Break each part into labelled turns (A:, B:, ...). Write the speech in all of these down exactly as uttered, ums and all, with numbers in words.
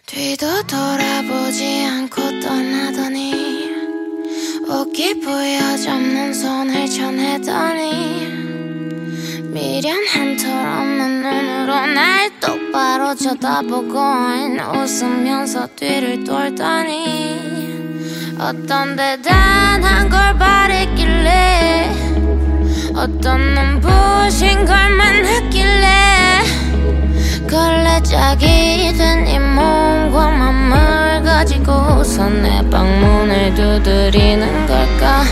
A: 뒤도 돌아보지 않고 떠나더니 옷깃 부여잡는 손을 쳐내더니 미련한 털 없는 눈으로 날 똑바로 쳐다보고 웃으면서 뒤를 돌더니 어떤 대단한 걸 바랬길래 어떤 눈부신 걸 만났길래 걸레짝이 된 이 몸과 맘을 가지고서 내 방문을 두드리는 걸까.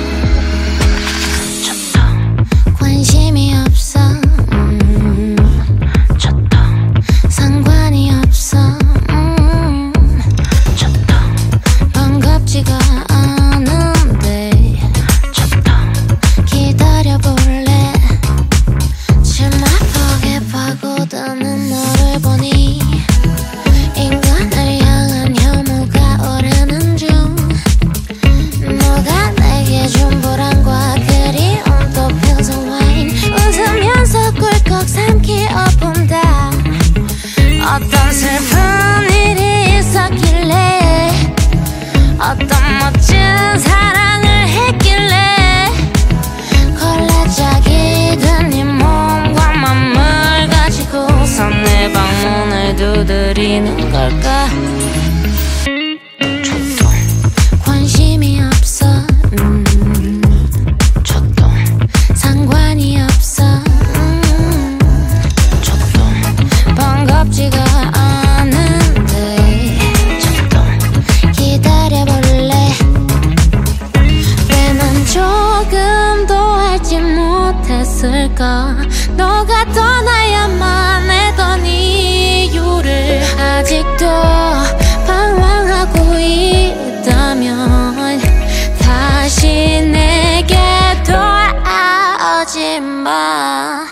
A: 관심이 없어, 음. 상관이 없어, 음. 반갑지가 않은데 기다려볼래. 치마폭에 파고드는 너를 보니 인간을 향한 혐오가 오르는 중. 너가 내게 준 불안과 그리움 또 표정 와인 웃으면서 꿀꺽 삼키어 본다. 어떤 슬픈 일이 있었길래 어떤 멋진 사랑을 했길래 걸레짝이 된 네 몸과 맘을 가지고서 내 방문을 두드리는 걸까. 관심이 없어, 음. 상관이 없어, 음. 반갑지가 않은데 기다려볼래. 왜 난 조금도 알지 못했을까. 너가 떠나야만 했던 이유를 아직도 방황하고 있다면 다시 내게 돌아오지 마.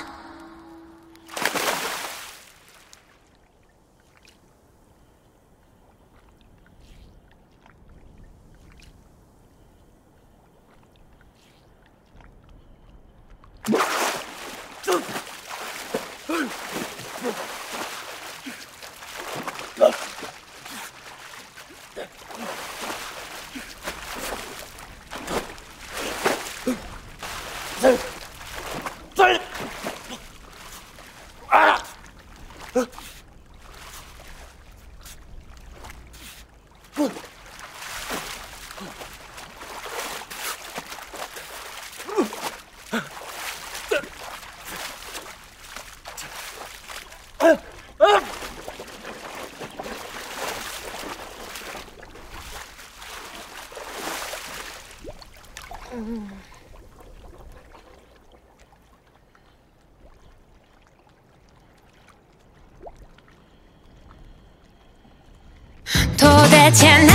A: 도대체